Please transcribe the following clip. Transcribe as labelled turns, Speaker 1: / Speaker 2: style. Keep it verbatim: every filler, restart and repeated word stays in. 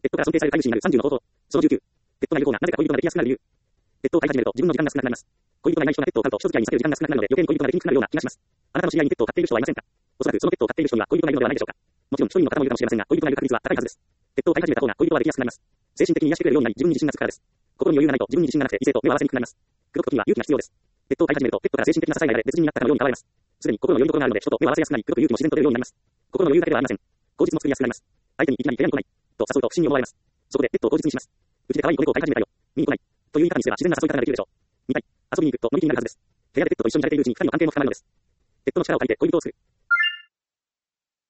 Speaker 1: ペットから尊敬される飼い主になるさんじゅうの方法。そのじゅうきゅう。ペットがいる方がなぜか恋人ができやすくなる理由。ペットを飼い始めると自分の時間が少なくなります。恋人がいない人がペットを飼うと人付き合いに避ける時間が少なくなるので余計に恋人ができにくくなるような気がします。あなたの知り合いにペットを飼っている人はいませんか？おそらくそのペットを飼っている人には恋人がいるのではないでしょうか。もちろん一人の方もいるかもしれませんが、恋人がいる確率は高いはずです。ペットを飼い始めた方が恋人はできやすくなります。精神的に癒してくれるようになり自分に自信がつくからです。心に余裕がないと自分に自信がなくて異性と目を合わせにくくなります。口説く時には勇気が必要です。ペットを飼い始めるとペットから精神的な支えが得られ別人になったかのように変われます。すでに心の拠り所があるので人と目を合わせやすくなり口説く勇気も自然と出るようになります。心の余裕だけではありません。口実も作りやすくなります。相手にいきなり部屋に来ないと誘うと不審に思われます。そこでペットを口実にします。うちで可愛い子猫を飼い始めたよ。見に来ない。という言い方にすれば自然な誘い方ができるでしょう。にかい、遊びに行くと乗り気になるはずです。部屋でペットと一緒にされているうちにふたりの関係も深まるのです。ペットの力を借りて恋人を作る。